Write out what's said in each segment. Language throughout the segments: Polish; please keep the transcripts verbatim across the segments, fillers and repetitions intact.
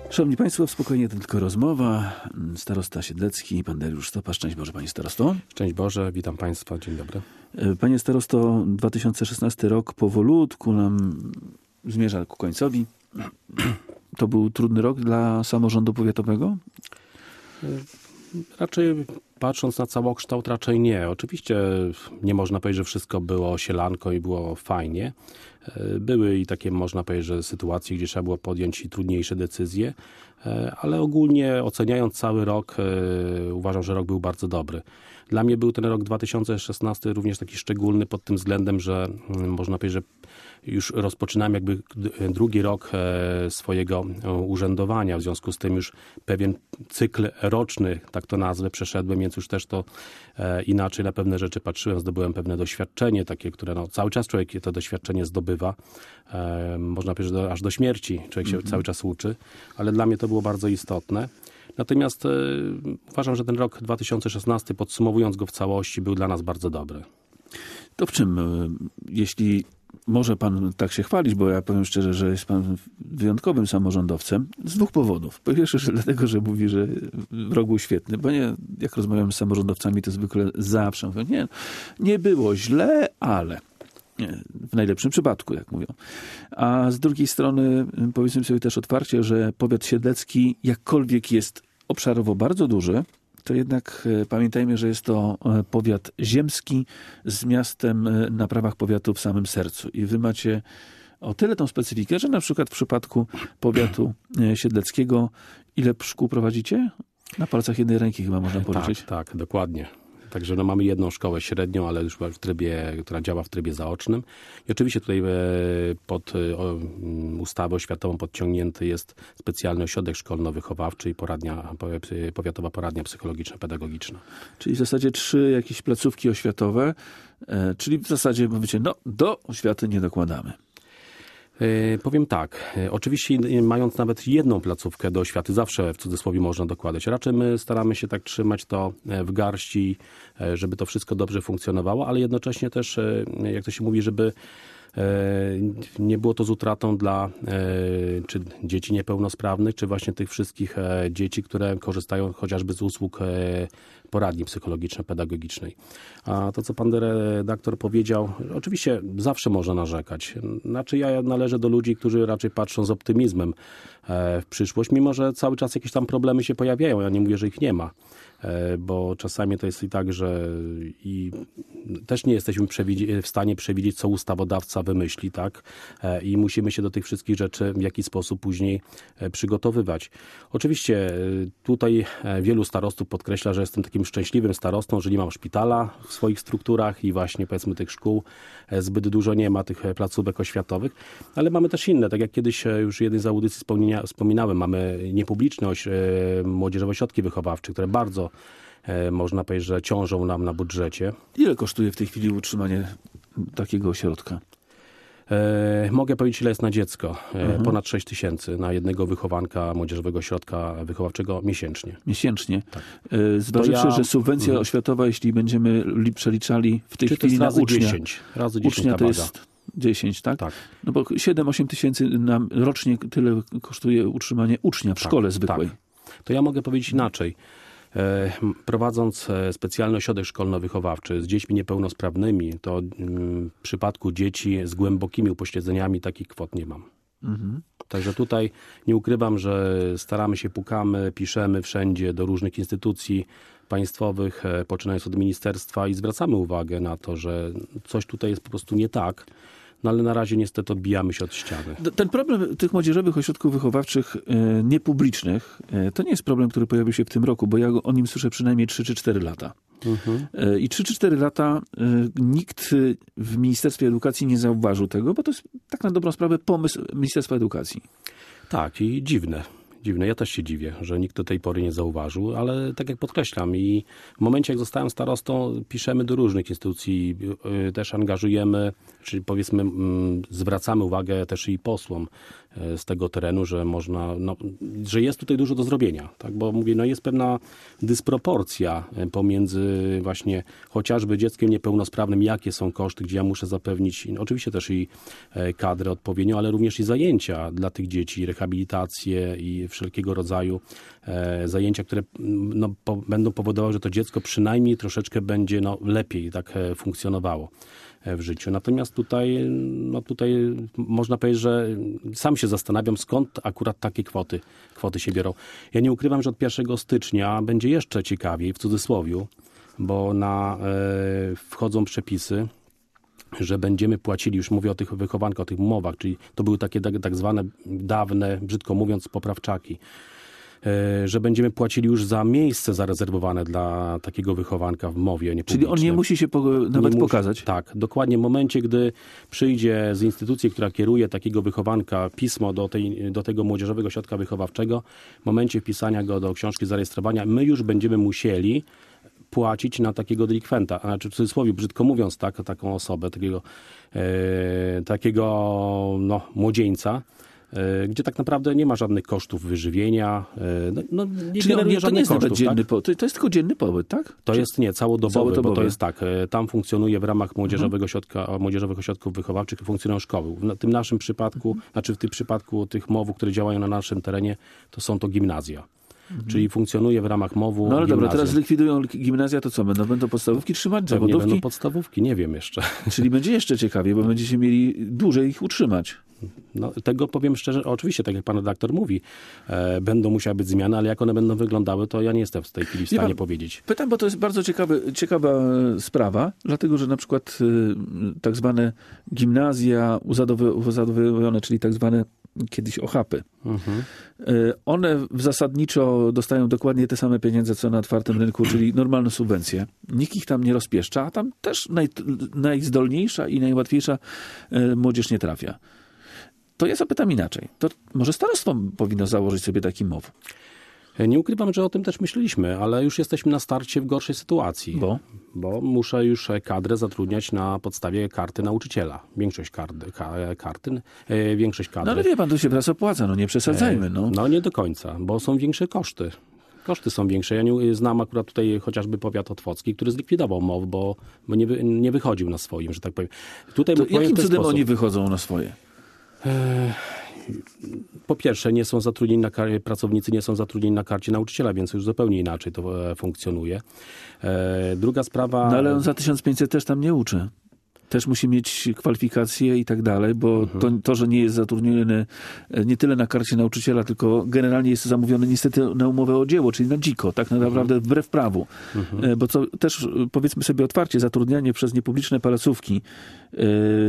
Szanowni Państwo, spokojnie to tylko rozmowa. Starosta Siedlecki, pan Dariusz Stopa. Szczęść Boże, panie starosto. Szczęść Boże, witam Państwa, dzień dobry. Panie starosto, dwa tysiące szesnasty rok powolutku nam zmierza ku końcowi. To był trudny rok dla samorządu powiatowego? Raczej patrząc na całokształt, raczej nie. Oczywiście nie można powiedzieć, że wszystko było sielanko i było fajnie. Były i takie, można powiedzieć, że sytuacje, gdzie trzeba było podjąć i trudniejsze decyzje, ale ogólnie oceniając cały rok, uważam, że rok był bardzo dobry. Dla mnie był ten rok dwa tysiące szesnasty również taki szczególny pod tym względem, że można powiedzieć, że już rozpoczynałem jakby drugi rok swojego urzędowania. W związku z tym już pewien cykl roczny, tak to nazwę, przeszedłem, więc już też to inaczej na pewne rzeczy patrzyłem. Zdobyłem pewne doświadczenie takie, które no, cały czas człowiek to doświadczenie zdobywa. Można powiedzieć, że aż do śmierci człowiek się mm-hmm. cały czas uczy, ale dla mnie to było bardzo istotne. Natomiast e, uważam, że ten rok dwa tysiące szesnasty, podsumowując go w całości, był dla nas bardzo dobry. To w czym, jeśli może pan tak się chwalić, bo ja powiem szczerze, że jest pan wyjątkowym samorządowcem z dwóch powodów. Po pierwsze, że dlatego, że mówi, że rok był świetny, bo nie, jak rozmawiam z samorządowcami, to zwykle zawsze mówią, nie, nie było źle, ale... Nie, w najlepszym przypadku, jak mówią. A z drugiej strony powiedzmy sobie też otwarcie, że powiat siedlecki jakkolwiek jest obszarowo bardzo duży, to jednak pamiętajmy, że jest to powiat ziemski z miastem na prawach powiatu w samym sercu. I wy macie o tyle tą specyfikę, że na przykład w przypadku powiatu siedleckiego ile szkół prowadzicie? Na palcach jednej ręki chyba można policzyć. Tak, tak, dokładnie. Także no, mamy jedną szkołę średnią, ale już w trybie, która działa w trybie zaocznym. I oczywiście tutaj pod ustawę oświatową podciągnięty jest specjalny ośrodek szkolno-wychowawczy i poradnia, powiatowa poradnia psychologiczno-pedagogiczna. Czyli w zasadzie trzy jakieś placówki oświatowe, czyli w zasadzie mówicie, no do oświaty nie dokładamy. Powiem tak, oczywiście mając nawet jedną placówkę do oświaty, zawsze w cudzysłowie można dokładać. Raczej my staramy się tak trzymać to w garści, żeby to wszystko dobrze funkcjonowało, ale jednocześnie też, jak to się mówi, żeby nie było to z utratą dla czy dzieci niepełnosprawnych, czy właśnie tych wszystkich dzieci, które korzystają chociażby z usług poradni psychologiczno-pedagogicznej. A to, co pan redaktor powiedział, oczywiście zawsze można narzekać. Znaczy ja należę do ludzi, którzy raczej patrzą z optymizmem w przyszłość, mimo że cały czas jakieś tam problemy się pojawiają. Ja nie mówię, że ich nie ma, bo czasami to jest i tak, że i też nie jesteśmy w stanie przewidzieć, co ustawodawca wymyśli, tak? I musimy się do tych wszystkich rzeczy w jakiś sposób później przygotowywać. Oczywiście tutaj wielu starostów podkreśla, że jestem takim szczęśliwym starostą, że nie mam szpitala w swoich strukturach i właśnie powiedzmy tych szkół zbyt dużo nie ma, tych placówek oświatowych, ale mamy też inne, tak jak kiedyś już w jednej z audycji wspominałem, mamy niepubliczne młodzieżowe ośrodki wychowawcze, które bardzo można powiedzieć, że ciążą nam na budżecie. Ile kosztuje w tej chwili utrzymanie takiego ośrodka? E, mogę powiedzieć, ile jest na dziecko. E, mhm. Ponad sześć tysięcy na jednego wychowanka młodzieżowego ośrodka wychowawczego miesięcznie. Miesięcznie. Tak. E, zważywszy, ja... że subwencja mhm. oświatowa, jeśli będziemy przeliczali w tej Czy chwili to jest na razy ucznia. dziesięć, razy dziesięć ucznia to jest dziesięć, tak? Tak. No bo siedem osiem tysięcy nam rocznie tyle kosztuje utrzymanie ucznia w tak, szkole zwykłej. Tak. To ja mogę powiedzieć inaczej. Prowadząc specjalny ośrodek szkolno-wychowawczy z dziećmi niepełnosprawnymi, to w przypadku dzieci z głębokimi upośledzeniami takich kwot nie mam. Mhm. Także tutaj nie ukrywam, że staramy się, pukamy, piszemy wszędzie do różnych instytucji państwowych, poczynając od ministerstwa i zwracamy uwagę na to, że coś tutaj jest po prostu nie tak. No ale na razie niestety odbijamy się od ściany. Ten problem tych młodzieżowych ośrodków wychowawczych e, niepublicznych e, to nie jest problem, który pojawił się w tym roku, bo ja o nim słyszę przynajmniej trzy czy cztery lata. Mhm. E, I trzy czy cztery lata e, nikt w Ministerstwie Edukacji nie zauważył tego, bo to jest tak na dobrą sprawę pomysł Ministerstwa Edukacji. Tak i dziwne. Dziwne, ja też się dziwię, że nikt do tej pory nie zauważył, ale tak jak podkreślam i w momencie jak zostałem starostą, piszemy do różnych instytucji, też angażujemy, czyli powiedzmy zwracamy uwagę też i posłom, z tego terenu, że można, no, że jest tutaj dużo do zrobienia, tak? Bo mówię, no jest pewna dysproporcja pomiędzy właśnie chociażby dzieckiem niepełnosprawnym, jakie są koszty, gdzie ja muszę zapewnić, no, oczywiście też i kadrę odpowiednią, ale również i zajęcia dla tych dzieci, rehabilitacje i wszelkiego rodzaju e, zajęcia, które no, po, będą powodowały, że to dziecko przynajmniej troszeczkę będzie no, lepiej tak e, funkcjonowało w życiu. Natomiast tutaj, no tutaj można powiedzieć, że sam się zastanawiam, skąd akurat takie kwoty, kwoty się biorą. Ja nie ukrywam, że od pierwszego stycznia będzie jeszcze ciekawiej, w cudzysłowiu, bo na, e, wchodzą przepisy, że będziemy płacili, już mówię o tych wychowankach, o tych umowach, czyli to były takie tak, tak zwane dawne, brzydko mówiąc, poprawczaki, że będziemy płacili już za miejsce zarezerwowane dla takiego wychowanka w mowie niepublicznej. Czyli on nie musi się po, nawet nie pokazać? Musi, tak, dokładnie. W momencie, gdy przyjdzie z instytucji, która kieruje takiego wychowanka, pismo do, tej, do tego młodzieżowego ośrodka wychowawczego, w momencie wpisania go do książki zarejestrowania, my już będziemy musieli płacić na takiego delikwenta, a znaczy w cudzysłowie, brzydko mówiąc, tak, taką osobę, takiego, e, takiego no, młodzieńca, e, gdzie tak naprawdę nie ma żadnych kosztów wyżywienia, e, no, no, nie Czyli on nie, to nie jest kosztów, dzienny tak? po, to, to jest tylko dzienny pobyt, tak? To Czy... jest nie, całodobowy, całodobowy, bo to jest tak, e, tam funkcjonuje w ramach młodzieżowego ośrodka, młodzieżowych ośrodków wychowawczych, funkcjonują szkoły. W tym naszym przypadku, mhm. znaczy w tym przypadku tych mowów, które działają na naszym terenie, to są to gimnazja. Mhm. Czyli funkcjonuje w ramach mowu. No ale gimnazjum. dobra, teraz zlikwidują gimnazja, to co? Będą, będą podstawówki trzymać? Pewnie Zawodówki? będą podstawówki, nie wiem jeszcze. Czyli będzie jeszcze ciekawiej, bo będziecie mieli dłużej ich utrzymać. No, tego powiem szczerze, oczywiście, tak jak pan redaktor mówi, e, będą musiały być zmiany, ale jak one będą wyglądały, to ja nie jestem w tej chwili w stanie pan, powiedzieć. Pytam, bo to jest bardzo ciekawy, ciekawa sprawa, dlatego że na przykład y, tak zwane gimnazja uzadowione, czyli tak zwane kiedyś ochapy, mhm. y, one zasadniczo dostają dokładnie te same pieniądze, co na otwartym rynku, czyli normalne subwencje. Nikt ich tam nie rozpieszcza, a tam też naj, najzdolniejsza i najłatwiejsza y, młodzież nie trafia. To ja zapytam inaczej. To może starostwo powinno założyć sobie taki mow? Nie ukrywam, że o tym też myśleliśmy, ale już jesteśmy na starcie w gorszej sytuacji. Bo? Bo muszę już kadrę zatrudniać na podstawie karty nauczyciela. Większość karty, karty większość kadry. No ale wie pan, to się raz opłaca, no nie przesadzajmy. No. no nie do końca, bo są większe koszty. Koszty są większe. Ja nie znam akurat tutaj chociażby powiat otwocki, który zlikwidował mow, bo, bo nie, wy, nie wychodził na swoim, że tak powiem. Tutaj to powiem jakim cudem sposób. oni wychodzą na swoje? Po pierwsze, nie są zatrudnieni na, pracownicy nie są zatrudnieni na karcie nauczyciela, więc już zupełnie inaczej to funkcjonuje. Druga sprawa... No ale on za tysiąc pięćset też tam nie uczy. Też musi mieć kwalifikacje i tak dalej, bo mhm. to, to, że nie jest zatrudniony nie tyle na karcie nauczyciela, tylko generalnie jest zamówiony niestety na umowę o dzieło, czyli na dziko, tak naprawdę mhm. wbrew prawu. Mhm. Bo co też powiedzmy sobie otwarcie, zatrudnianie przez niepubliczne placówki, yy,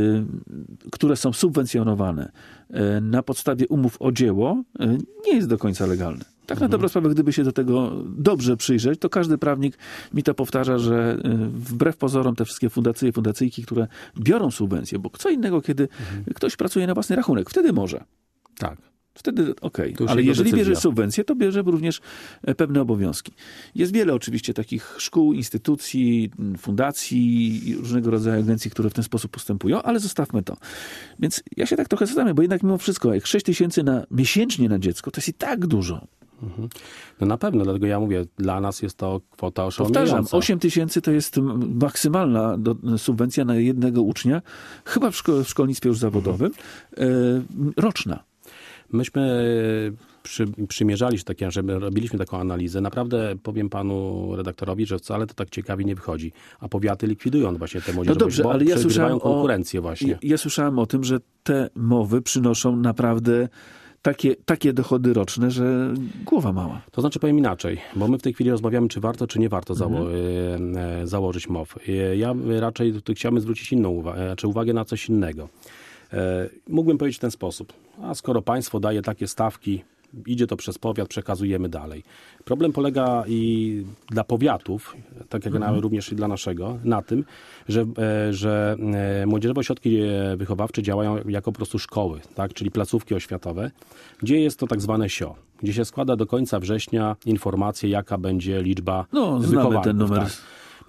które są subwencjonowane yy, na podstawie umów o dzieło, yy, nie jest do końca legalne. Tak na dobrą sprawę, gdyby się do tego dobrze przyjrzeć, to każdy prawnik mi to powtarza, że wbrew pozorom te wszystkie fundacje i fundacyjki, które biorą subwencje, bo co innego, kiedy mhm. ktoś pracuje na własny rachunek, wtedy może. Tak. Wtedy okej, okay. Ale jeżeli decyzja. bierze subwencję, to bierze również pewne obowiązki. Jest wiele oczywiście takich szkół, instytucji, fundacji i różnego rodzaju agencji, które w ten sposób postępują, ale zostawmy to. Więc ja się tak trochę zastanawiam, bo jednak mimo wszystko, jak sześć tysięcy na, miesięcznie na dziecko, to jest i tak dużo. Mhm. No na pewno, dlatego ja mówię, dla nas jest to kwota oszałamiająca. Powtarzam, osiem tysięcy to jest maksymalna do, subwencja na jednego ucznia, chyba w, szko- w szkolnictwie już zawodowym, mhm. e, roczna. Myśmy przy, przymierzali się takie, że robiliśmy taką analizę. Naprawdę powiem panu redaktorowi, że wcale to tak ciekawie nie wychodzi. A powiaty likwidują właśnie te młodzieżowe, no dobrze, bo ale ja słyszałem konkurencję o, właśnie. Ja, ja słyszałem o tym, że te mowy przynoszą naprawdę takie, takie dochody roczne, że głowa mała. To znaczy powiem inaczej, bo my w tej chwili rozmawiamy, czy warto, czy nie warto zało- mhm. e, założyć mow. Ja raczej tutaj chciałbym zwrócić inną uwagę, znaczy uwagę na coś innego. E, mógłbym powiedzieć w ten sposób, a skoro państwo daje takie stawki, idzie to przez powiat, przekazujemy dalej. Problem polega i dla powiatów, tak jak mhm. również i dla naszego, na tym, że, że młodzieżowe ośrodki wychowawcze działają jako po prostu szkoły, tak? Czyli placówki oświatowe, gdzie jest to tak zwane S I O, gdzie się składa do końca września informacje, jaka będzie liczba no, wychowanków. Znamy ten numer. Tak.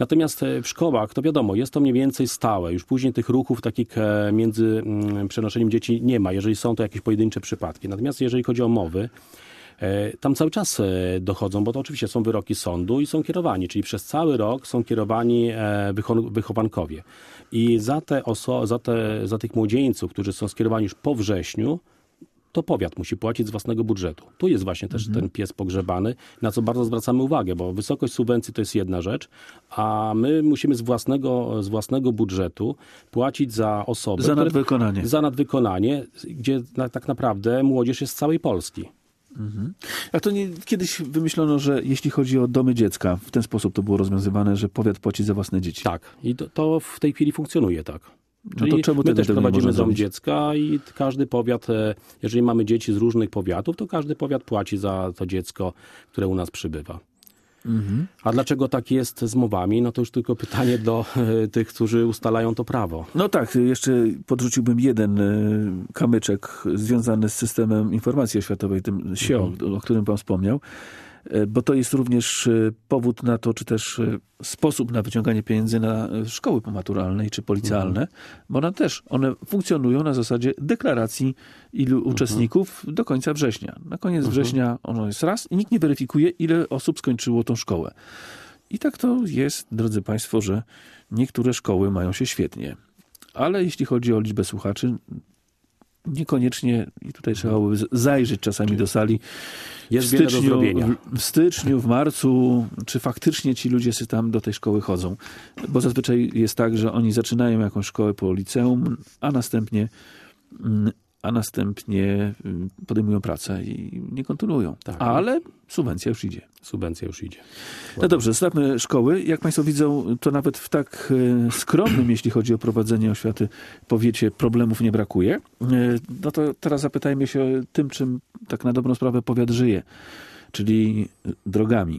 Natomiast w szkołach, to wiadomo, jest to mniej więcej stałe. Już później tych ruchów takich między przenoszeniem dzieci nie ma, jeżeli są to jakieś pojedyncze przypadki. Natomiast jeżeli chodzi o mowy, tam cały czas dochodzą, bo to oczywiście są wyroki sądu i są kierowani, czyli przez cały rok są kierowani wychowankowie. I za, te oso- za, te, za tych młodzieńców, którzy są skierowani już po wrześniu, to powiat musi płacić z własnego budżetu. Tu jest właśnie też mhm. ten pies pogrzebany, na co bardzo zwracamy uwagę, bo wysokość subwencji to jest jedna rzecz, a my musimy z własnego, z własnego budżetu płacić za osoby... Za nadwykonanie. Które, za nadwykonanie, gdzie na, tak naprawdę młodzież jest z całej Polski. Mhm. A to nie, kiedyś wymyślono, że jeśli chodzi o domy dziecka, w ten sposób to było rozwiązywane, że powiat płaci za własne dzieci. Tak. I to, to w tej chwili funkcjonuje tak. Czyli no to czemu my też prowadzimy dom zrobić? dziecka i każdy powiat, jeżeli mamy dzieci z różnych powiatów, to każdy powiat płaci za to dziecko, które u nas przybywa. Mhm. A dlaczego tak jest z mowami? No to już tylko pytanie do y, tych, którzy ustalają to prawo. No tak, jeszcze podrzuciłbym jeden y, kamyczek związany z systemem informacji oświatowej, tym S I O, mhm. o którym pan wspomniał. Bo to jest również powód na to, czy też sposób na wyciąganie pieniędzy na szkoły pomaturalne czy policjalne, mhm. bo one też, one funkcjonują na zasadzie deklaracji ilu mhm. uczestników do końca września. Na koniec mhm. września ono jest raz i nikt nie weryfikuje, ile osób skończyło tą szkołę. I tak to jest, drodzy państwo, że niektóre szkoły mają się świetnie. Ale jeśli chodzi o liczbę słuchaczy, niekoniecznie, i tutaj trzeba by zajrzeć czasami do sali, jest w styczniu, wiele do zrobienia. W styczniu, w marcu, czy faktycznie ci ludzie się tam do tej szkoły chodzą. Bo zazwyczaj jest tak, że oni zaczynają jakąś szkołę po liceum, a następnie a następnie podejmują pracę i nie kontynuują. Tak. Ale subwencja już idzie. Subwencja już idzie. No dobrze, zostawmy szkoły. Jak państwo widzą, to nawet w tak skromnym, jeśli chodzi o prowadzenie oświaty, powiecie, problemów nie brakuje. No to teraz zapytajmy się tym, czym tak na dobrą sprawę powiat żyje, czyli drogami.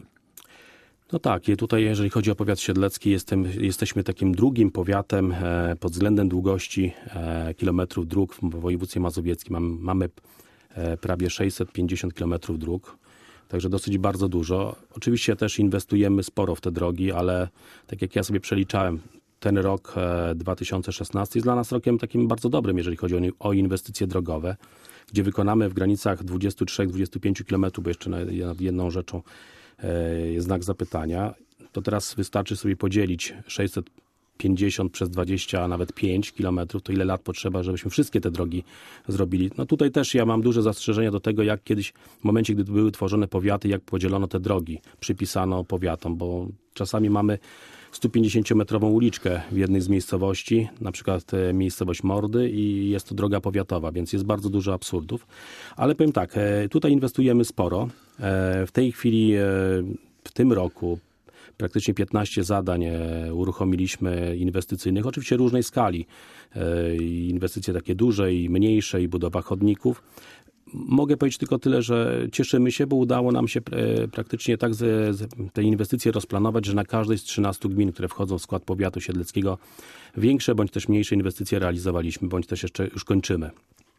No tak, i tutaj jeżeli chodzi o powiat siedlecki, jestem, jesteśmy takim drugim powiatem e, pod względem długości e, kilometrów dróg w województwie mazowieckim. Mamy, mamy e, prawie sześćset pięćdziesiąt kilometrów dróg, także dosyć bardzo dużo. Oczywiście też inwestujemy sporo w te drogi, ale tak jak ja sobie przeliczałem, ten rok e, dwa tysiące szesnasty jest dla nas rokiem takim bardzo dobrym, jeżeli chodzi o, o inwestycje drogowe, gdzie wykonamy w granicach dwudziestu trzech do dwudziestu pięciu kilometrów, bo jeszcze nad jedną rzeczą jest znak zapytania, to teraz wystarczy sobie podzielić sześćset pięćdziesiąt przez dwadzieścia, a nawet pięć kilometrów, to ile lat potrzeba, żebyśmy wszystkie te drogi zrobili. No tutaj też ja mam duże zastrzeżenia do tego, jak kiedyś w momencie, gdy były tworzone powiaty, jak podzielono te drogi, przypisano powiatom, bo czasami mamy sto pięćdziesięciometrową uliczkę w jednej z miejscowości, na przykład miejscowość Mordy i jest to droga powiatowa, więc jest bardzo dużo absurdów. Ale powiem tak, tutaj inwestujemy sporo. W tej chwili, w tym roku praktycznie piętnaście zadań uruchomiliśmy inwestycyjnych, oczywiście różnej skali. Inwestycje takie duże i mniejsze i budowa chodników. Mogę powiedzieć tylko tyle, że cieszymy się, bo udało nam się praktycznie tak te inwestycje rozplanować, że na każdej z trzynastu gmin, które wchodzą w skład powiatu siedleckiego, większe bądź też mniejsze inwestycje realizowaliśmy, bądź też jeszcze już kończymy.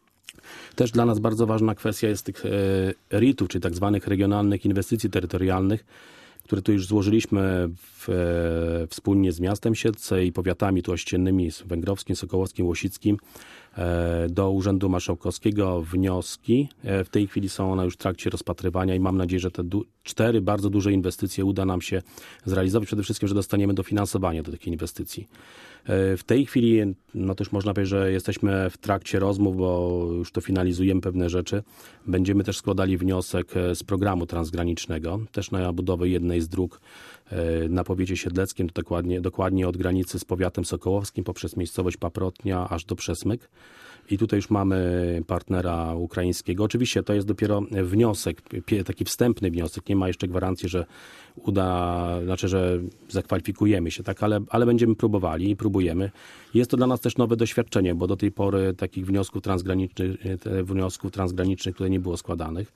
Też dla nas bardzo ważna kwestia jest tych R I T-ów, czyli tak zwanych regionalnych inwestycji terytorialnych, które tu już złożyliśmy w, e, wspólnie z miastem Siedlce i powiatami tu ościennymi, z Węgrowskim, Sokołowskim, Łosickim, e, do Urzędu Marszałkowskiego wnioski. E, w tej chwili są one już w trakcie rozpatrywania i mam nadzieję, że te du- cztery bardzo duże inwestycje uda nam się zrealizować. Przede wszystkim, że dostaniemy dofinansowanie do tych inwestycji. W tej chwili, no też można powiedzieć, że jesteśmy w trakcie rozmów, bo już to finalizujemy pewne rzeczy. Będziemy też składali wniosek z programu transgranicznego, też na budowę jednej z dróg na powiecie siedleckim, to dokładnie, dokładnie od granicy z powiatem sokołowskim poprzez miejscowość Paprotnia aż do Przesmyk. I tutaj już mamy partnera ukraińskiego. Oczywiście to jest dopiero wniosek, taki wstępny wniosek. Nie ma jeszcze gwarancji, że uda, znaczy, że zakwalifikujemy się, tak, ale, ale będziemy próbowali i próbujemy. Jest to dla nas też nowe doświadczenie, bo do tej pory takich wniosków transgranicznych, wniosków transgranicznych tutaj nie było składanych.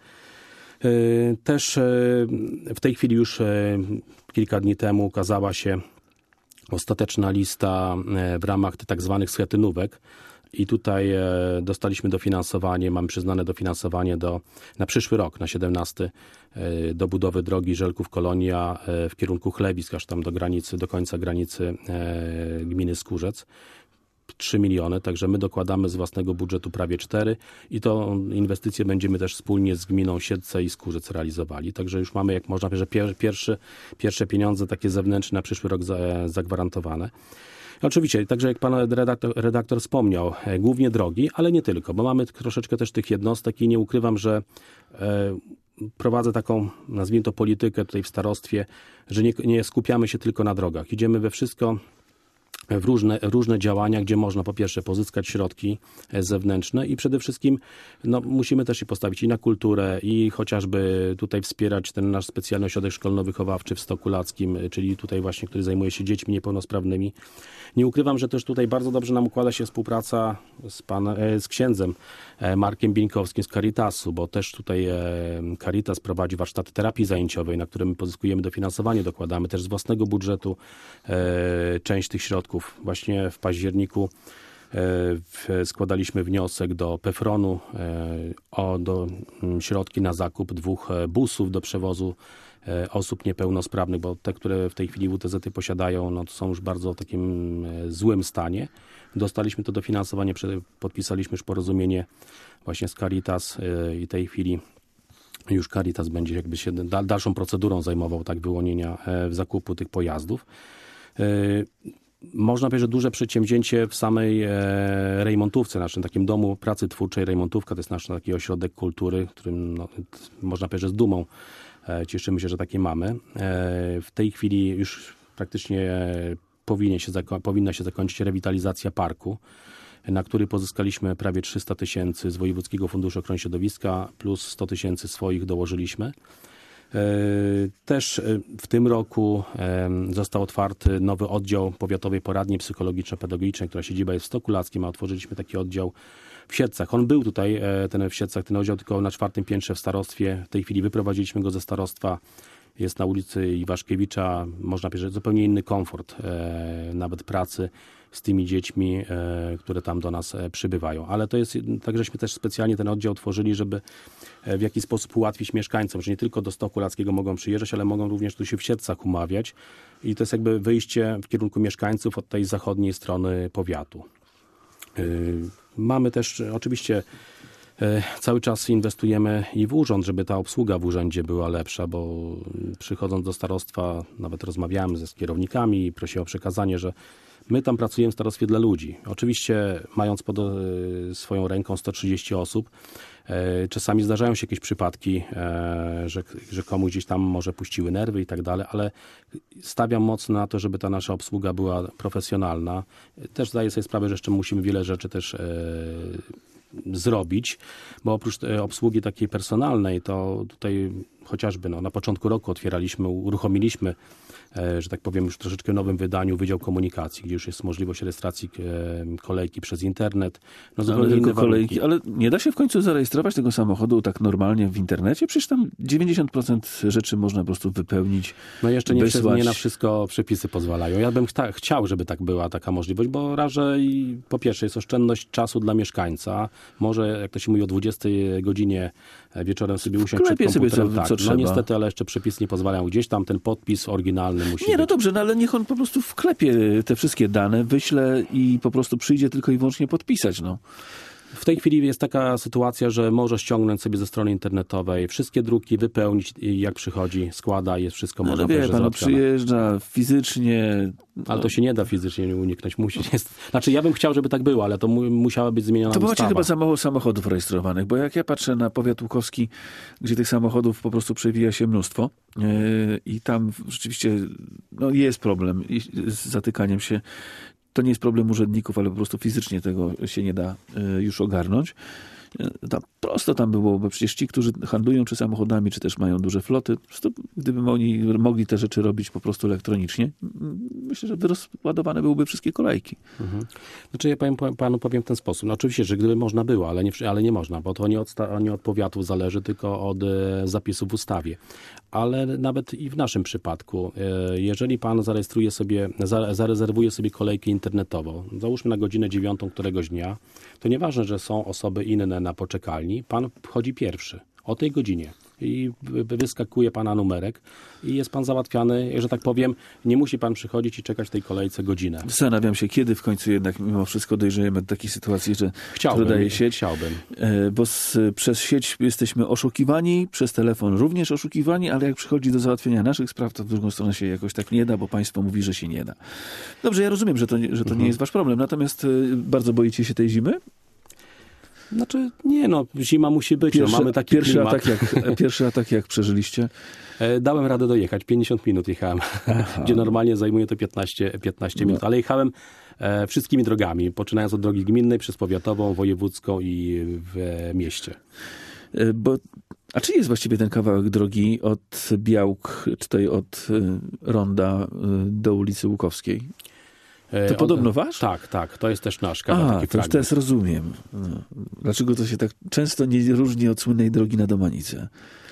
Też w tej chwili już kilka dni temu ukazała się ostateczna lista w ramach tak zwanych schetynówek I tutaj e, dostaliśmy dofinansowanie, mamy przyznane dofinansowanie do, na przyszły rok, na siedemnasty, e, do budowy drogi Żelków-Kolonia e, w kierunku Chlewisk, aż tam do granicy, do końca granicy e, gminy Skórzec. trzy miliony, także my dokładamy z własnego budżetu prawie cztery i to inwestycje będziemy też wspólnie z gminą Siedlce i Skórzec realizowali. Także już mamy, jak można powiedzieć, pier, pierwszy, pierwsze pieniądze takie zewnętrzne na przyszły rok za, zagwarantowane. Oczywiście, także jak pan redaktor, redaktor wspomniał, e, głównie drogi, ale nie tylko, bo mamy troszeczkę też tych jednostek i nie ukrywam, że e, prowadzę taką, nazwijmy to, politykę tutaj w starostwie, że nie, nie skupiamy się tylko na drogach. Idziemy we wszystko, w różne, różne działania, gdzie można po pierwsze pozyskać środki zewnętrzne i przede wszystkim no, musimy też się postawić i na kulturę i chociażby tutaj wspierać ten nasz specjalny ośrodek szkolno-wychowawczy w Stokulackim, czyli tutaj właśnie, który zajmuje się dziećmi niepełnosprawnymi. Nie ukrywam, że też tutaj bardzo dobrze nam układa się współpraca z, pan, z księdzem Markiem Bieńkowskim z Caritasu, bo też tutaj Caritas prowadzi warsztaty terapii zajęciowej, na które my pozyskujemy dofinansowanie, dokładamy też z własnego budżetu część tych środków. Właśnie w październiku składaliśmy wniosek do PEFRON-u o do środki na zakup dwóch busów do przewozu osób niepełnosprawnych, bo te, które w tej chwili W T Z-y posiadają, no to są już bardzo w takim złym stanie. Dostaliśmy to dofinansowanie, podpisaliśmy już porozumienie właśnie z Caritas i w tej chwili już Caritas będzie jakby się dalszą procedurą zajmował tak wyłonienia w zakupu tych pojazdów. Można powiedzieć, że duże przedsięwzięcie w samej Rejmontówce, naszym takim domu pracy twórczej Rejmontówka, to jest nasz taki ośrodek kultury, którym no, można powiedzieć, że z dumą cieszymy się, że takie mamy. W tej chwili już praktycznie powinien się, powinna się zakończyć rewitalizacja parku, na który pozyskaliśmy prawie trzysta tysięcy z Wojewódzkiego Funduszu Ochrony Środowiska, plus sto tysięcy swoich dołożyliśmy. Też w tym roku został otwarty nowy oddział powiatowej poradni psychologiczno-pedagogicznej, która siedziba jest w Stokulackim, a otworzyliśmy taki oddział w Siedlcach. On był tutaj, ten w Siedlcach, ten oddział tylko na czwartym piętrze w starostwie. W tej chwili wyprowadziliśmy go ze starostwa. Jest na ulicy Iwaszkiewicza, można powiedzieć, że zupełnie inny komfort nawet pracy z tymi dziećmi, które tam do nas przybywają. Ale to jest, tak żeśmy też specjalnie ten oddział tworzyli, żeby w jakiś sposób ułatwić mieszkańcom, że nie tylko do Stokulackiego mogą przyjeżdżać, ale mogą również tu się w Siedlcach umawiać. I to jest jakby wyjście w kierunku mieszkańców od tej zachodniej strony powiatu. Mamy też oczywiście cały czas inwestujemy i w urząd, żeby ta obsługa w urzędzie była lepsza, bo przychodząc do starostwa, nawet rozmawiałem ze z kierownikami i prosiłem o przekazanie, że my tam pracujemy w starostwie dla ludzi. Oczywiście mając pod swoją ręką sto trzydzieści osób, czasami zdarzają się jakieś przypadki, że, że komuś gdzieś tam może puściły nerwy i tak dalej, ale stawiam mocno na to, żeby ta nasza obsługa była profesjonalna. Też zdaję sobie sprawę, że jeszcze musimy wiele rzeczy też zrobić, bo oprócz obsługi takiej personalnej, to tutaj chociażby no, na początku roku otwieraliśmy, uruchomiliśmy, że tak powiem, już troszeczkę w nowym wydaniu Wydział Komunikacji, gdzie już jest możliwość rejestracji kolejki przez internet. No, ale tylko kolejki, ale nie da się w końcu zarejestrować tego samochodu tak normalnie w internecie? Przecież tam dziewięćdziesiąt procent rzeczy można po prostu wypełnić. No jeszcze nie, wysłać. nie na wszystko przepisy pozwalają. Ja bym chta, chciał, żeby tak była taka możliwość, bo raczej po pierwsze jest oszczędność czasu dla mieszkańca. Może, jak to się mówi, o dwudziestej godzinie wieczorem sobie usiąść przed komputerem. Sobie, co, tak, co no trzeba. Niestety, ale jeszcze przepisy nie pozwalają. Gdzieś tam ten podpis oryginalny musi Nie, no być. dobrze, no ale niech on po prostu wklepie te wszystkie dane, wyśle i po prostu przyjdzie tylko i wyłącznie podpisać, no. W tej chwili jest taka sytuacja, że może ściągnąć sobie ze strony internetowej wszystkie druki, wypełnić i jak przychodzi, składa i jest wszystko można powiedzieć, że pan przyjeżdża fizycznie. No. Ale to się nie da fizycznie uniknąć. Musi, jest... Znaczy ja bym chciał, żeby tak było, ale to mu, musiała być zmieniona to ustawa. To macie chyba za mało samochodów rejestrowanych, bo jak ja patrzę na powiat łukowski, gdzie tych samochodów po prostu przewija się mnóstwo yy, i tam rzeczywiście no, jest problem z zatykaniem się. To nie jest problem urzędników, ale po prostu fizycznie tego się nie da y, już ogarnąć. Y, tam prosto tam byłoby, przecież ci, którzy handlują czy samochodami, czy też mają duże floty, po prostu, gdyby oni mogli te rzeczy robić po prostu elektronicznie, myślę, że wyrozładowane byłyby wszystkie kolejki. Mhm. Znaczy ja powiem, panu powiem w ten sposób. No oczywiście, że gdyby można było, ale nie, ale nie można, bo to nie od, nie od powiatów zależy, tylko od e, zapisów w ustawie. ale nawet i w naszym przypadku, jeżeli pan zarejestruje sobie, zarezerwuje sobie kolejkę internetową, załóżmy na godzinę dziewiątą któregoś dnia, to nieważne, że są osoby inne na poczekalni, pan wchodzi pierwszy o tej godzinie i wyskakuje pana numerek i jest pan załatwiany, że tak powiem, nie musi pan przychodzić i czekać w tej kolejce godzinę. Zastanawiam się, kiedy w końcu jednak mimo wszystko dojrzejemy do takiej sytuacji, że chciałbym, daje sieć. Chciałbym. Bo z, przez sieć jesteśmy oszukiwani, przez telefon również oszukiwani, ale jak przychodzi do załatwienia naszych spraw, to w drugą stronę się jakoś tak nie da, bo państwo mówi, że się nie da. Dobrze, ja rozumiem, że to, że to mhm. nie jest wasz problem, natomiast bardzo boicie się tej zimy? Znaczy, nie no, zima musi być. Pierwszy, no, mamy taki pierwszy, klimat. atak jak, pierwszy atak jak przeżyliście? Dałem radę dojechać. pięćdziesiąt minut jechałem, Aha. gdzie normalnie zajmuje to piętnaście, piętnaście minut. No. Ale jechałem e, wszystkimi drogami, poczynając od drogi gminnej, przez powiatową, wojewódzką i w e, mieście. E, bo, a czy jest właściwie ten kawałek drogi od Białk, tutaj od e, Ronda e, do ulicy Łukowskiej? To podobno wasz? Tak, tak. To jest też nasz kawałek. A, to już teraz rozumiem. Dlaczego to się tak często nie różni od słynnej drogi na Domanicę?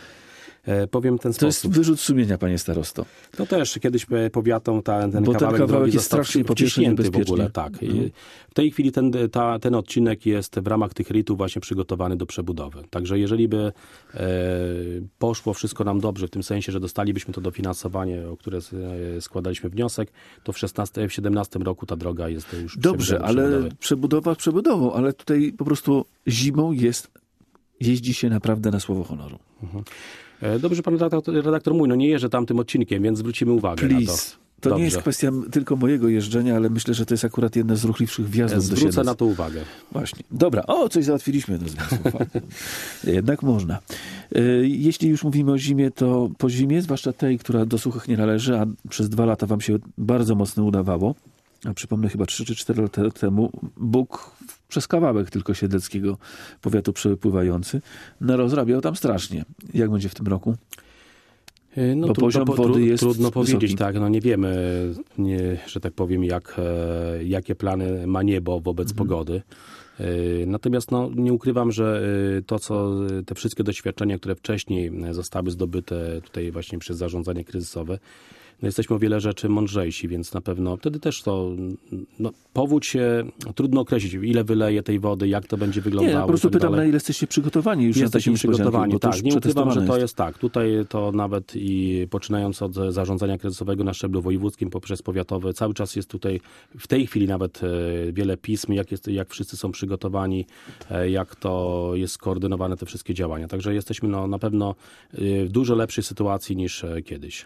E, powiem ten sposób. To jest wyrzut sumienia, panie starosto. To też kiedyś powiatą ta, ten Bo kawałek, ten kawałek drogi jest strasznie pociśnięty w ogóle. Tak. I w tej chwili ten, ta, ten odcinek jest w ramach tych ritów właśnie przygotowany do przebudowy. Także jeżeli by e, poszło wszystko nam dobrze, w tym sensie, że dostalibyśmy to dofinansowanie, o które składaliśmy wniosek, to w szesnastym, w siedemnastym roku ta droga jest już dobrze, ale przebudowy. przebudowa przebudową, ale tutaj po prostu zimą jest, jeździ się naprawdę na słowo honoru. Mhm. Dobrze, pan redaktor, redaktor mówi, no nie jeżdżę tamtym odcinkiem, więc zwrócimy uwagę Please. na to. To Dobrze. nie jest kwestia tylko mojego jeżdżenia, ale myślę, że to jest akurat jedna z ruchliwszych wjazdów Zwrócę do Siedlec. na to uwagę. Właśnie. Dobra, o, coś załatwiliśmy do zmysłu. Jednak można. Jeśli już mówimy o zimie, to po zimie, zwłaszcza tej, która do suchych nie należy, a przez dwa lata wam się bardzo mocno udawało, a przypomnę, chyba trzy czy cztery lata temu Bóg przez kawałek tylko siedleckiego powiatu przepływający rozrabiał tam strasznie. Jak będzie w tym roku? No, Bo trudno, poziom wody jest trudno powiedzieć, wysoki. tak, no nie wiemy, nie, że tak powiem, jak, jakie plany ma niebo wobec mhm. pogody. Natomiast no, nie ukrywam, że to, co te wszystkie doświadczenia, które wcześniej zostały zdobyte tutaj właśnie przez zarządzanie kryzysowe, no jesteśmy o wiele rzeczy mądrzejsi, więc na pewno wtedy też to, no, powódź się, trudno określić, ile wyleje tej wody, jak to będzie wyglądało. Nie, po prostu tak pytam, dalej. na ile jesteście przygotowani już Jesteśmy na przygotowani, tak. Nie ukrywam, że to jest. jest tak. Tutaj to nawet i poczynając od zarządzania kryzysowego na szczeblu wojewódzkim poprzez powiatowe, cały czas jest tutaj, w tej chwili nawet wiele pism, jak, jest, jak wszyscy są przygotowani, jak to jest skoordynowane, te wszystkie działania. Także jesteśmy no, na pewno w dużo lepszej sytuacji niż kiedyś.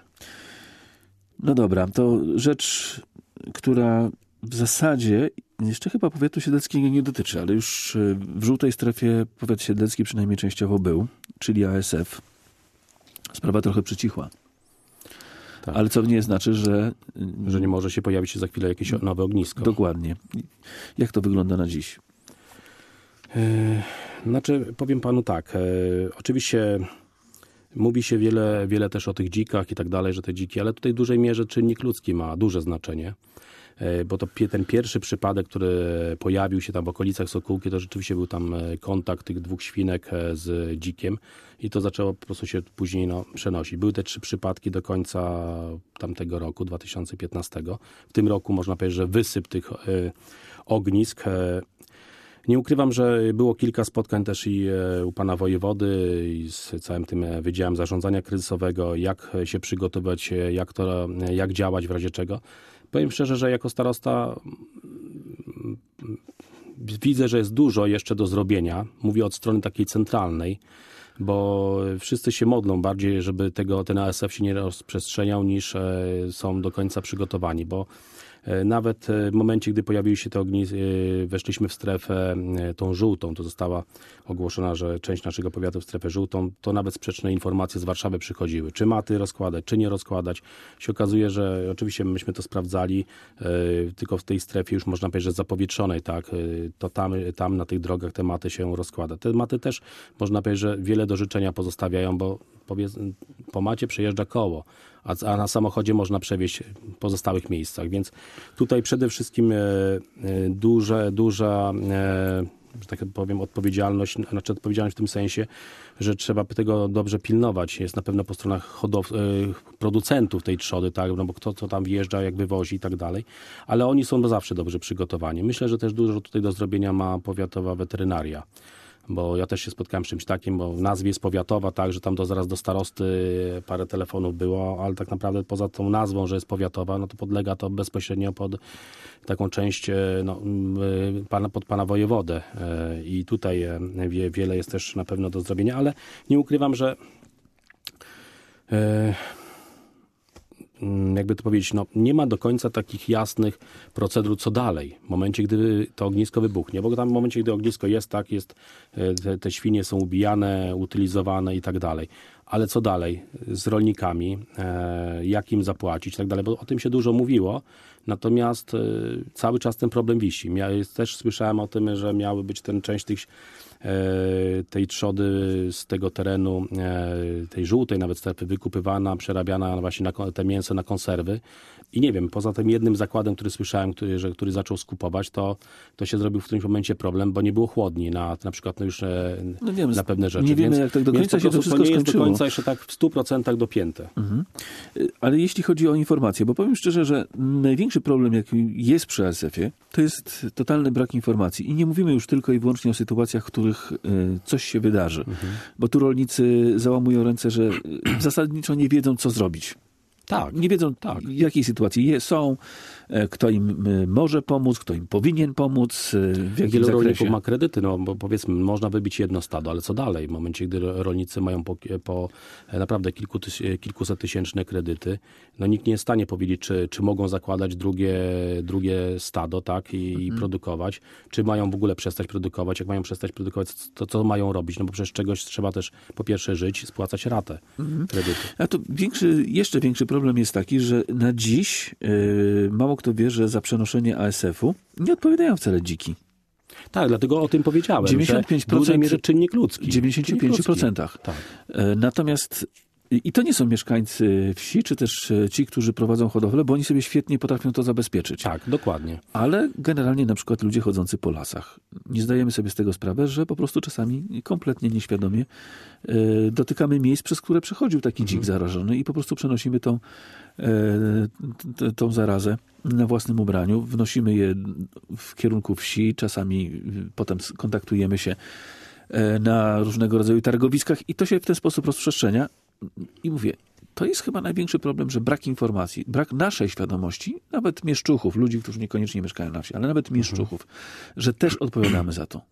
No dobra, to rzecz, która w zasadzie jeszcze chyba powiatu siedleckiego nie dotyczy, ale już w żółtej strefie powiat siedlecki przynajmniej częściowo był, czyli A S F. Sprawa trochę przycichła. Tak. Ale co nie znaczy, że... Że nie może się pojawić się za chwilę jakieś nowe ognisko. Dokładnie. Jak to wygląda na dziś? Yy, znaczy, powiem panu tak. Yy, oczywiście... Mówi się wiele, wiele też o tych dzikach i tak dalej, że te dziki, ale tutaj w dużej mierze czynnik ludzki ma duże znaczenie, bo to ten pierwszy przypadek, który pojawił się tam w okolicach Sokółki, to rzeczywiście był tam kontakt tych dwóch świnek z dzikiem i to zaczęło po prostu się później no, przenosić. Były te trzy przypadki do końca tamtego roku, dwa tysiące piętnastego. W tym roku można powiedzieć, że wysyp tych ognisk. Nie ukrywam, że było kilka spotkań też i u pana wojewody i z całym tym Wydziałem Zarządzania Kryzysowego, jak się przygotować, jak, to, jak działać w razie czego. Powiem szczerze, że jako starosta widzę, że jest dużo jeszcze do zrobienia. Mówię od strony takiej centralnej, bo wszyscy się modlą bardziej, żeby tego, ten A S F się nie rozprzestrzeniał, niż są do końca przygotowani, bo nawet w momencie, gdy pojawiły się te ogniska, weszliśmy w strefę tą żółtą, to została ogłoszona, że część naszego powiatu w strefę żółtą, to nawet sprzeczne informacje z Warszawy przychodziły. Czy maty rozkładać, czy nie rozkładać. Się okazuje, że oczywiście myśmy to sprawdzali, tylko w tej strefie już można powiedzieć, że zapowietrzonej, tak, to tam, tam na tych drogach te maty się rozkłada. Te maty też można powiedzieć, że wiele do życzenia pozostawiają, bo powiedz, po macie przejeżdża koło, a, a na samochodzie można przewieźć w pozostałych miejscach, więc tutaj przede wszystkim e, duże, duża, e, że tak powiem, odpowiedzialność, znaczy odpowiedzialność w tym sensie, że trzeba tego dobrze pilnować. Jest na pewno po stronach hodow, producentów tej trzody, tak, no bo kto co tam wjeżdża, jak wywozi i tak dalej, ale oni są zawsze dobrze przygotowani. Myślę, że też dużo tutaj do zrobienia ma powiatowa weterynaria. Bo ja też się spotkałem z czymś takim, bo w nazwie jest powiatowa, tak, że tam do, zaraz do starosty parę telefonów było, ale tak naprawdę poza tą nazwą, że jest powiatowa, no to podlega to bezpośrednio pod taką część no, pana, pod pana wojewodę. I tutaj wie, wiele jest też na pewno do zrobienia, ale nie ukrywam, że jakby to powiedzieć, no, nie ma do końca takich jasnych procedur, co dalej, w momencie, gdy to ognisko wybuchnie, bo tam w momencie, gdy ognisko jest, tak, jest, te, te świnie są ubijane, utylizowane i tak dalej, ale co dalej z rolnikami, e, jak im zapłacić i tak dalej, bo o tym się dużo mówiło, natomiast e, cały czas ten problem wisi. Ja też słyszałem o tym, że miały być ten część tych tej trzody z tego terenu, tej żółtej nawet stepy, wykupywana, przerabiana właśnie na te mięso na konserwy. I nie wiem, poza tym jednym zakładem, który słyszałem, który, że, który zaczął skupować, to, to się zrobił w którymś momencie problem, bo nie było chłodni na, na przykład no już no wiem, na pewne rzeczy. Nie wiemy, więc, jak tak do końca się to wszystko to nie skończyło. jest do końca jeszcze tak w stu procentach dopięte. Mhm. Ale jeśli chodzi o informacje, bo powiem szczerze, że największy problem, jaki jest przy A S F ie, to jest totalny brak informacji. I nie mówimy już tylko i wyłącznie o sytuacjach, w których coś się wydarzy. Mhm. Bo tu rolnicy załamują ręce, że zasadniczo nie wiedzą, co zrobić. Tak. Nie wiedzą, tak. w jakiej sytuacji są, kto im może pomóc, kto im powinien pomóc, w jakim Wielu zakresie. rolników ma kredyty, no bo powiedzmy, można wybić jedno stado, ale co dalej? W momencie, gdy rolnicy mają po, po naprawdę kilku, kilkuset tysięczne kredyty, no nikt nie jest w stanie powiedzieć, czy, czy mogą zakładać drugie, drugie stado, tak, i, mhm. i produkować, czy mają w ogóle przestać produkować. Jak mają przestać produkować, to co mają robić? No bo przecież czegoś trzeba też po pierwsze żyć, spłacać ratę mhm. kredytu. A to większy, jeszcze większy problem jest taki, że na dziś yy, mało kto wie, że za przenoszenie A S F u nie odpowiadają wcale dziki. Tak, dlatego o tym powiedziałem, dziewięćdziesiąt pięć procent, że w dużej mierze czynnik ludzki. W dziewięćdziesięciu pięciu procentach. Tak. Natomiast i to nie są mieszkańcy wsi, czy też ci, którzy prowadzą hodowlę, bo oni sobie świetnie potrafią to zabezpieczyć. Tak, dokładnie. Ale generalnie na przykład ludzie chodzący po lasach. Nie zdajemy sobie z tego sprawy, że po prostu czasami kompletnie nieświadomie y, dotykamy miejsc, przez które przechodził taki dzik mhm. zarażony i po prostu przenosimy tą, y, t, tą zarazę na własnym ubraniu. Wnosimy je w kierunku wsi, czasami y, potem kontaktujemy się y, na różnego rodzaju targowiskach i to się w ten sposób rozprzestrzenia. I mówię, to jest chyba największy problem, że brak informacji, brak naszej świadomości, nawet mieszczuchów, ludzi, którzy niekoniecznie mieszkają na wsi, ale nawet mieszczuchów, mhm. że też odpowiadamy za to.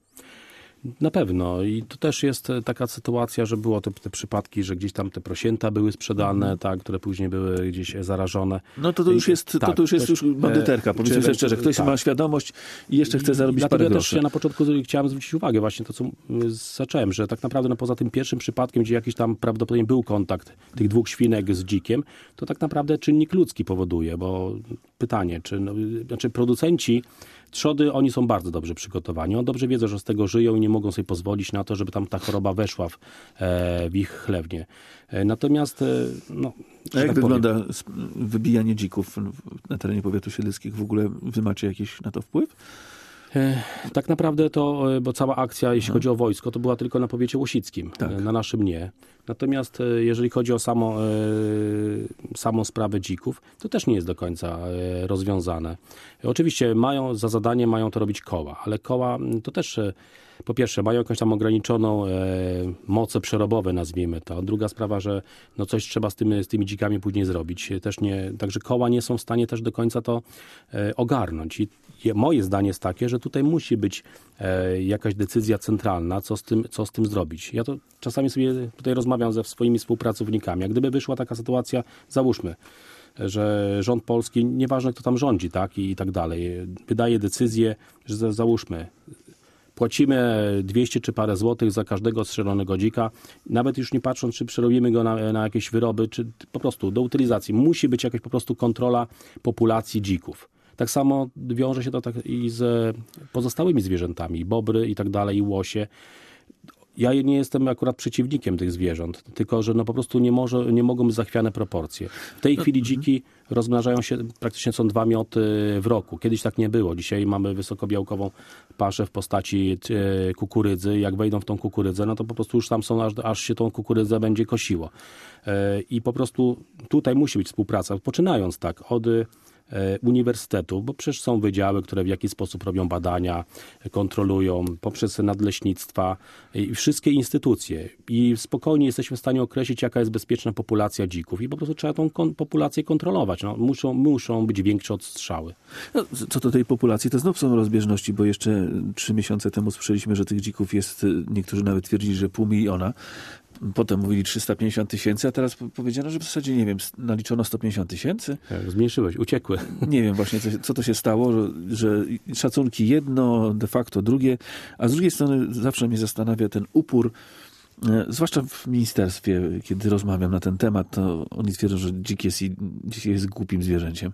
Na pewno i to też jest taka sytuacja, że było te, te przypadki, że gdzieś tam te prosięta były sprzedane, mm. tak, które później były gdzieś zarażone. No to to już jest, tak, to, to już, jest już bandyterka, powiedzmy sobie szczerze. Ktoś tak. ma świadomość i jeszcze chce zarobić I parę ja groszy. też ja na początku chciałem zwrócić uwagę właśnie to, co zacząłem, że tak naprawdę no, poza tym pierwszym przypadkiem, gdzie jakiś tam prawdopodobnie był kontakt tych dwóch świnek z dzikiem, to tak naprawdę czynnik ludzki powoduje, bo pytanie, czy no, znaczy producenci trzody, oni są bardzo dobrze przygotowani. Oni dobrze wiedzą, że z tego żyją i nie mogą sobie pozwolić na to, żeby tam ta choroba weszła w, e, w ich chlewnię. E, natomiast, e, no... A jak tak wygląda powiem, wybijanie dzików na terenie powiatu siedleckiego? W ogóle wy macie jakiś na to wpływ? Tak naprawdę to, bo cała akcja, jeśli no. chodzi o wojsko, to była tylko na powiecie łosickim, tak. na naszym nie. Natomiast jeżeli chodzi o samo, samą sprawę dzików, to też nie jest do końca rozwiązane. Oczywiście mają za zadanie mają to robić koła, ale koła to też po pierwsze mają jakąś tam ograniczoną e, moce przerobowe, nazwijmy to. Druga sprawa, że no coś trzeba z tymi, z tymi dzikami później zrobić. Też nie, także koła nie są w stanie też do końca to e, ogarnąć. I moje zdanie jest takie, że tutaj musi być e, jakaś decyzja centralna, co z tym, co z tym zrobić. Ja to czasami sobie tutaj rozmawiam ze swoimi współpracownikami. Jak gdyby wyszła taka sytuacja, załóżmy, że rząd polski, nieważne kto tam rządzi, tak, i, i tak dalej, wydaje decyzję, że załóżmy, płacimy dwieście czy parę złotych za każdego strzelonego dzika, nawet już nie patrząc, czy przerobimy go na, na jakieś wyroby, czy po prostu do utylizacji. Musi być jakaś po prostu kontrola populacji dzików. Tak samo wiąże się to tak i z pozostałymi zwierzętami, bobry i tak dalej, i łosie. Ja nie jestem akurat przeciwnikiem tych zwierząt, tylko że no po prostu nie, może, nie mogą być zachwiane proporcje. W tej chwili dziki rozmnażają się, praktycznie są dwa mioty w roku. Kiedyś tak nie było. Dzisiaj mamy wysokobiałkową paszę w postaci e, kukurydzy. Jak wejdą w tą kukurydzę, no to po prostu już tam są, aż, aż się tą kukurydzę będzie kosiło. E, I po prostu tutaj musi być współpraca, poczynając tak od uniwersytetu, bo przecież są wydziały, które w jakiś sposób robią badania, kontrolują, poprzez nadleśnictwa i wszystkie instytucje. I spokojnie jesteśmy w stanie określić, jaka jest bezpieczna populacja dzików i po prostu trzeba tą kon- populację kontrolować. No, muszą, muszą być większe odstrzały. No, co do tej populacji, to znów są rozbieżności, bo jeszcze trzy miesiące temu słyszeliśmy, że tych dzików jest, niektórzy nawet twierdzili, że pół miliona. Potem mówili trzysta pięćdziesiąt tysięcy, a teraz powiedziano, że w zasadzie, nie wiem, naliczono sto pięćdziesiąt tysięcy. Zmniejszyłeś, uciekły. Nie wiem właśnie, co, co to się stało, że, że szacunki jedno, de facto drugie, a z drugiej strony zawsze mnie zastanawia ten upór, e, zwłaszcza w ministerstwie, kiedy rozmawiam na ten temat, to oni twierdzą, że dzik jest, dzik jest głupim zwierzęciem.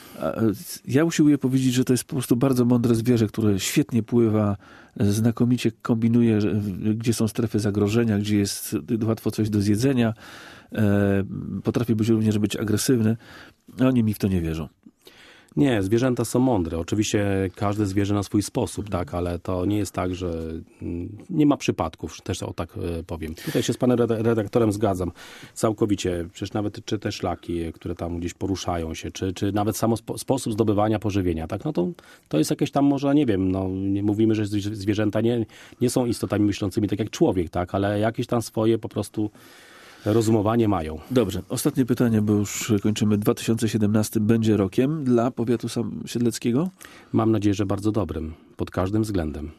Ja usiłuję powiedzieć, że to jest po prostu bardzo mądre zwierzę, które świetnie pływa, znakomicie kombinuje, gdzie są strefy zagrożenia, gdzie jest łatwo coś do zjedzenia. Potrafi być również być agresywny, a oni mi w to nie wierzą. Nie, zwierzęta są mądre. Oczywiście każde zwierzę na swój sposób, tak, ale to nie jest tak, że nie ma przypadków, też o tak powiem. Tutaj się z panem redaktorem zgadzam całkowicie. Przecież nawet czy te szlaki, które tam gdzieś poruszają się, czy, czy nawet samo spo, sposób zdobywania pożywienia, tak, no to, to jest jakieś tam może, nie wiem, no nie mówimy, że zwierzęta nie, nie są istotami myślącymi tak jak człowiek, tak, ale jakieś tam swoje po prostu rozumowanie mają. Dobrze. Ostatnie pytanie, bo już kończymy. dwa tysiące siedemnasty będzie rokiem dla powiatu siedleckiego? Mam nadzieję, że bardzo dobrym. Pod każdym względem.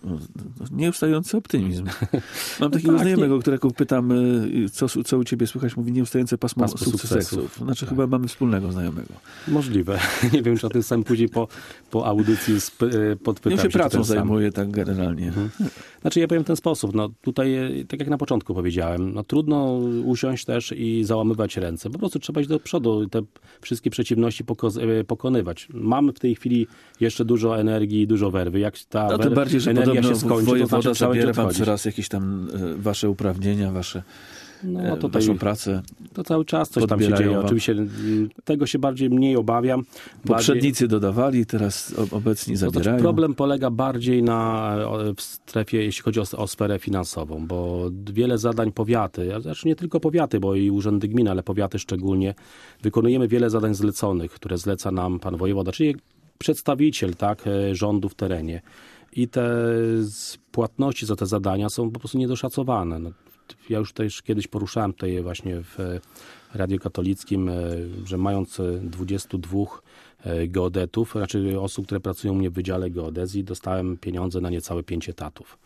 Nieustający optymizm. Mam takiego tak, znajomego, nie. którego pytam, co, co u ciebie słychać, mówi nieustające pasmo, pasmo sukcesów. sukcesów. Znaczy tak. chyba mamy wspólnego znajomego. Możliwe. Nie wiem, czy o tym sam później po, po audycji sp- podpytam. Ja się pracą sam. zajmuję tak generalnie. Mhm. Znaczy ja powiem w ten sposób. No, tutaj, tak jak na początku powiedziałem, no, trudno usiąść też i załamywać ręce. Po prostu trzeba iść do przodu, te wszystkie przeciwności poko- pokonywać. Mamy w tej chwili jeszcze dużo energii, dużo werwy. Jak ta No tym bardziej, że energia podobno się skończy, wojewoda to znaczy, trzeba zabiera wam odchodzić. coraz jakieś tam e, wasze uprawnienia, wasze, No, e, tutaj waszą pracę. to cały czas coś tam się podbierają dzieje. wam. Oczywiście m, tego się bardziej mniej obawiam. Poprzednicy Bardziej, dodawali, teraz o- obecni to znaczy zabierają. problem polega bardziej na o, w strefie, jeśli chodzi o, o sferę finansową, bo wiele zadań powiaty, znaczy nie tylko powiaty, bo i urzędy gminy, ale powiaty szczególnie, wykonujemy wiele zadań zleconych, które zleca nam pan wojewoda, czyli przedstawiciel, tak, rządu w terenie. I te płatności za te zadania są po prostu niedoszacowane. No, ja już też kiedyś poruszałem tutaj właśnie w Radiu Katolickim, że mając dwudziestu dwóch geodetów, raczej osób, które pracują u mnie w Wydziale Geodezji, dostałem pieniądze na niecałe pięć etatów.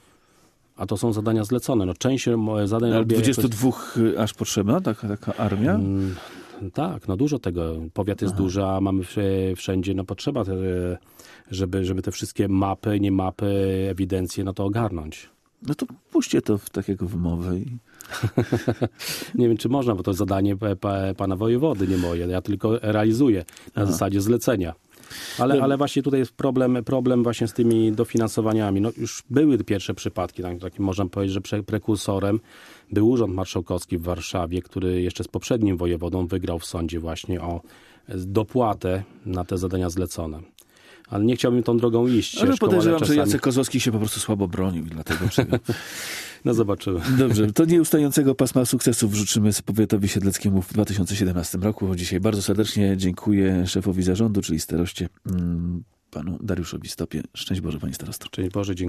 A to są zadania zlecone. No, część zadań Ale robię dwudziestu jakoś- dwóch aż potrzebna taka, taka armia? Mm, Tak, no dużo tego. Powiat jest Aha. duży, a mamy wsz- wszędzie, no potrzeba, te, żeby, żeby te wszystkie mapy, nie mapy, ewidencje, no to ogarnąć. No to puśćcie to w takiego wymowę. I... Nie wiem, czy można, bo to zadanie pa- pa- pana wojewody, nie moje. Ja tylko realizuję na Aha. zasadzie zlecenia. Ale, ale właśnie tutaj jest problem, problem właśnie z tymi dofinansowaniami. No już były pierwsze przypadki, tak, takim można powiedzieć, że pre- prekursorem był Urząd Marszałkowski w Warszawie, który jeszcze z poprzednim wojewodą wygrał w sądzie właśnie o dopłatę na te zadania zlecone. Ale nie chciałbym tą drogą iść. Ale ciężką, podejrzewam, czasami... że Jacek Kozłowski się po prostu słabo bronił i dlatego przyjął. No zobaczymy. Dobrze, to nieustającego pasma sukcesów życzymy powiatowi siedleckiemu w dwa tysiące siedemnastym roku. Dzisiaj bardzo serdecznie dziękuję szefowi zarządu, czyli staroście, mm, panu Dariuszowi Stopie. Szczęść Boże, panie starosto. Szczęść Boże, dziękuję.